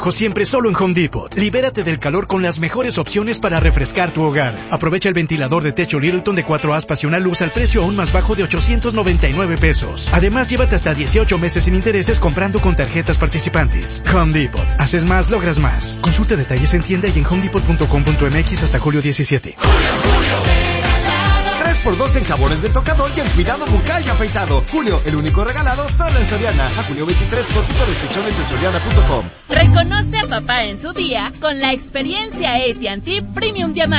Siempre solo en Home Depot. Libérate del calor con las mejores opciones para refrescar tu hogar. Aprovecha el ventilador de techo Littleton de 4 aspas y una luz al precio aún más bajo de $899. Además, llévate hasta 18 meses sin intereses comprando con tarjetas participantes. Home Depot. Haces más, logras más. Consulta detalles en tienda y en homedepot.com.mx hasta julio 17. 3x2 en jabones de tocador y en cuidado bucal y afeitado. Julio, el único regalado solo en Soriana. A julio 23, consulta restricciones en soriana.com. Reconoce a papá en su día con la experiencia AT&T Premium Diamante.